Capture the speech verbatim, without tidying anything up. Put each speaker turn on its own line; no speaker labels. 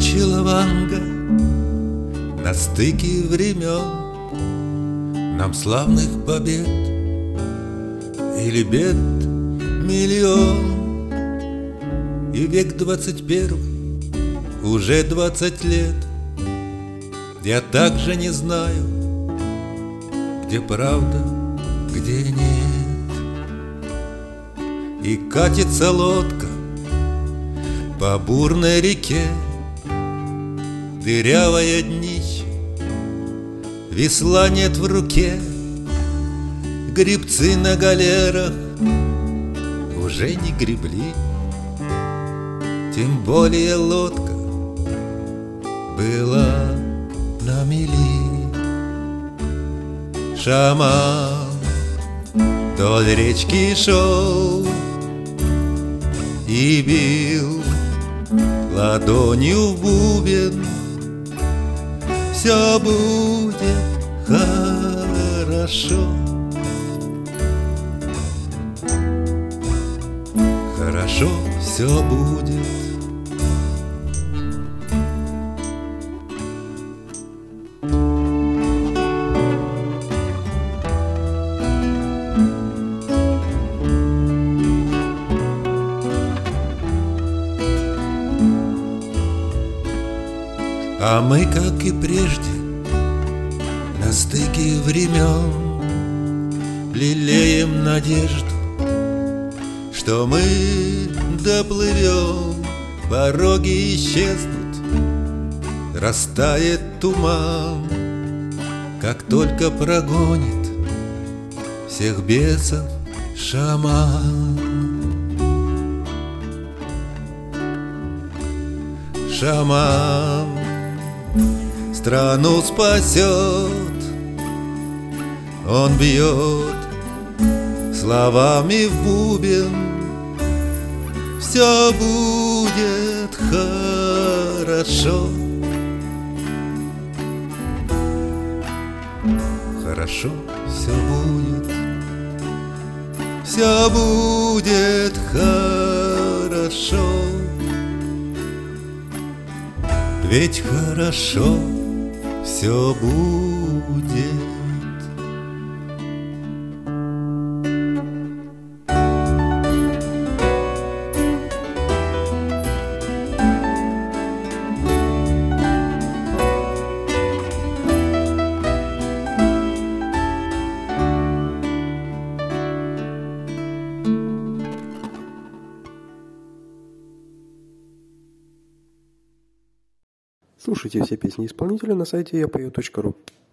учила Ванга на стыке времен нам славных побед или бед миллион. И век двадцать первый, уже двадцать лет, я также не знаю, где правда, где нет. И катится лодка по бурной реке, дырявое днище, весла нет в руке. Гребцы на галерах уже не гребли, тем более лодка была на мели. Шаман вдоль речки шел и бил ладонью в бубен. Все будет хорошо, хорошо все будет. А мы, как и прежде, на стыке времен лелеем надежду, что мы доплывем, пороги исчезнут, растает туман, как только прогонит всех бесов шаман. Шаман страну спасет, он бьет словами в бубен. Все будет хорошо, хорошо все будет, все будет хорошо. Ведь хорошо все будет.
Слушайте все песни исполнителя на сайте я пою точка ру.